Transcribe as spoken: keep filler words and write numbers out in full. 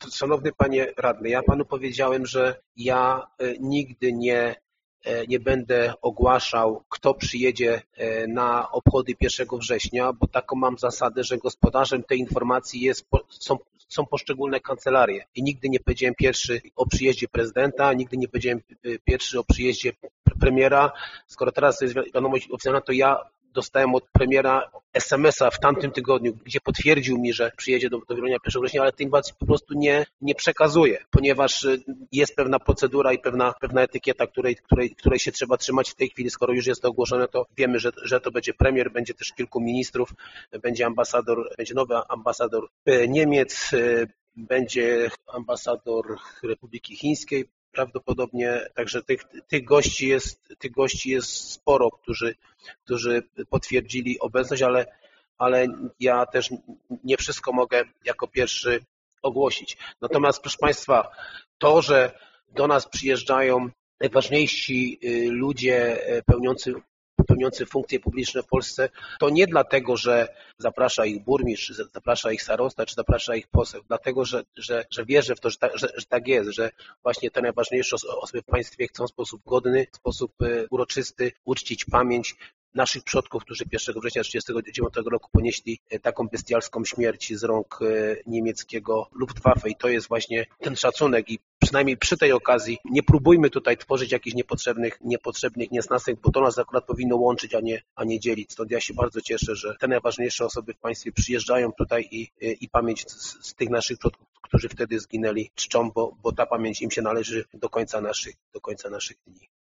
Szanowny panie radny, ja panu powiedziałem, że ja nigdy nie, nie będę ogłaszał, kto przyjedzie na obchody pierwszego września, bo taką mam zasadę, że gospodarzem tej informacji jest, są, są poszczególne kancelarie. I nigdy nie powiedziałem pierwszy o przyjeździe prezydenta, nigdy nie powiedziałem pierwszy o przyjeździe premiera. Skoro teraz jest wiadomość oficjalna, to ja dostałem od premiera es em es a w tamtym tygodniu, gdzie potwierdził mi, że przyjedzie do, do Wielunia pierwszego września, ale tej informacji po prostu nie, nie przekazuje, ponieważ jest pewna procedura i pewna, pewna etykieta, której, której, której się trzeba trzymać w tej chwili. Skoro już jest to ogłoszone, to wiemy, że, że to będzie premier, będzie też kilku ministrów, będzie ambasador, będzie nowy ambasador Niemiec, będzie ambasador Republiki Chińskiej prawdopodobnie, także tych, tych gości jest, tych gości jest sporo, którzy, którzy potwierdzili obecność, ale, ale ja też nie wszystko mogę jako pierwszy ogłosić. Natomiast proszę Państwa, to, że do nas przyjeżdżają najważniejsi ludzie pełniący pełniący funkcje publiczne w Polsce, to nie dlatego, że zaprasza ich burmistrz, że zaprasza ich starosta, czy zaprasza ich poseł, dlatego, że, że, że wierzę w to, że, ta, że, że tak jest, że właśnie te najważniejsze osoby w państwie chcą w sposób godny, w sposób uroczysty uczcić pamięć naszych przodków, którzy pierwszego września tysiąc dziewięćset trzydziestego dziewiątego roku ponieśli taką bestialską śmierć z rąk niemieckiego Luftwaffe i to jest właśnie ten szacunek i przynajmniej przy tej okazji nie próbujmy tutaj tworzyć jakichś niepotrzebnych, niepotrzebnych niesnasek, bo to nas akurat powinno łączyć, a nie, a nie dzielić. Stąd ja się bardzo cieszę, że te najważniejsze osoby w państwie przyjeżdżają tutaj i, i pamięć z, z tych naszych przodków, którzy wtedy zginęli, czczą, bo, bo ta pamięć im się należy do końca naszych, do końca naszych dni.